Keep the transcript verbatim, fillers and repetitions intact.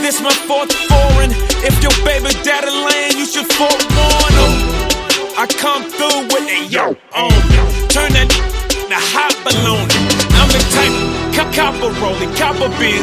This my fourth foreign. If your baby daddy land, you should forewarn him. I come through with a yo on me. Turn that the hot balloon. I'm the type cop copper rolling, copper beans.